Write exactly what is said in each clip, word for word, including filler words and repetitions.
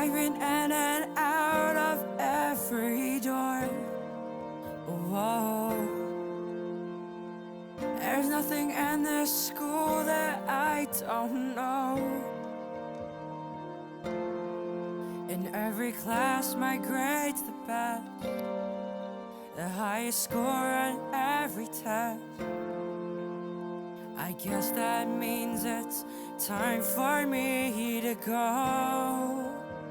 I've been in and out of every door. Whoa. There's nothing in this school that I don't know. In every class, my grade's the best, the highest score on every test. I guess that means it's time for me to go.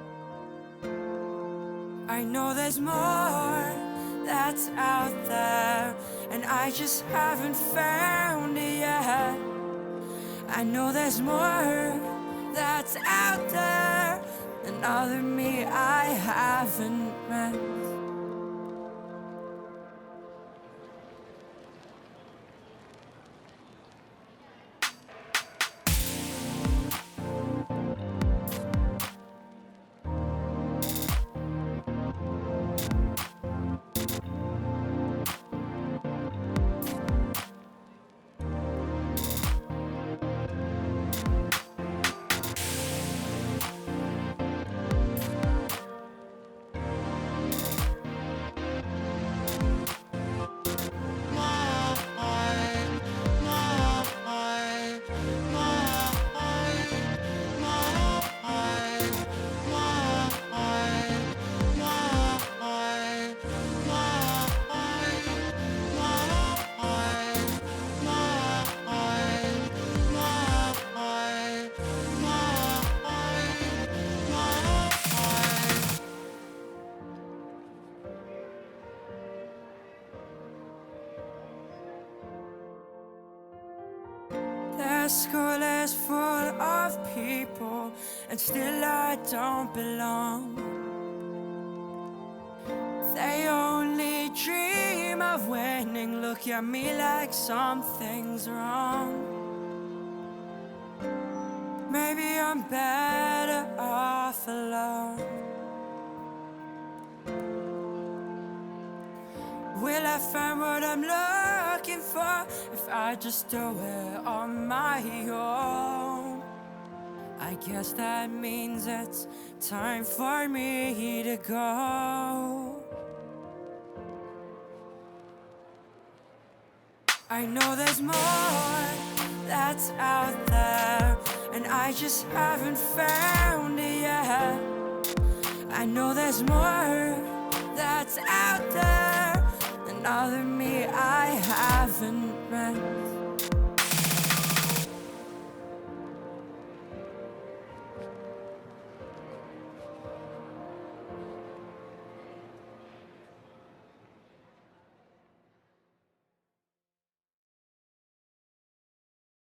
I know there's more that's out there, and I just haven't found it yet. I know there's more that's out there, another me I haven't met. The school is full of people, and still I don't belong. They only dream of winning, look at me like something's wrong. Maybe I'm better off alone. Will I find what I'm looking for if I just do it on my own? I guess that means it's time for me to go. I know there's more that's out there, and I just haven't found it yet. I know there's more that's out there, another me I haven't met.